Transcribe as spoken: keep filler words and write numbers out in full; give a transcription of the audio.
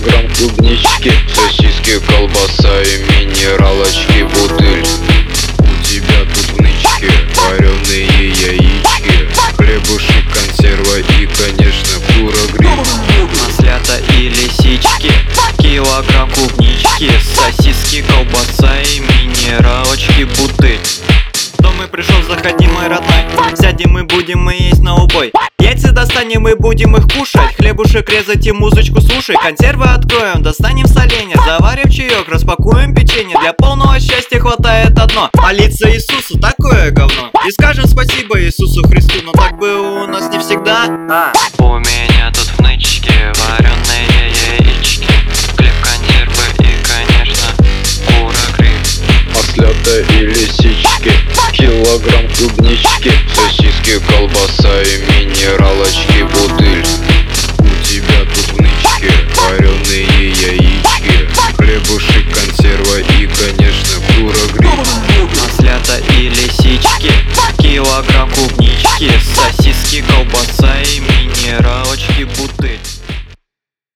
килограмм клубнички, сосиски, колбаса и минералочки, бутыль. У тебя тут в нычке вареные яички, хлебушек, консерва и, конечно, кура-гриль. Маслята и лисички, килограмм клубнички, сосиски, колбаса и минералочки, бутыль. В дом и пришел, заходи, мой родной. Сядем мы будем мы есть на убой. Яйца достанем и будем их кушать, хлебушек резать и музычку слушай. Консервы откроем, достанем соленья, заварим чаек, распакуем печенье. Для полного счастья хватает одно: молиться Иисусу, такое говно. И скажем спасибо Иисусу Христу, но так было у нас не всегда. а. У меня тут в нычке вареные яички, хлеб, консервы и, конечно, кура-гриль. Маслята и лисички, килограмм клубнички, сосиски, колбаса и минералочки, бутыль.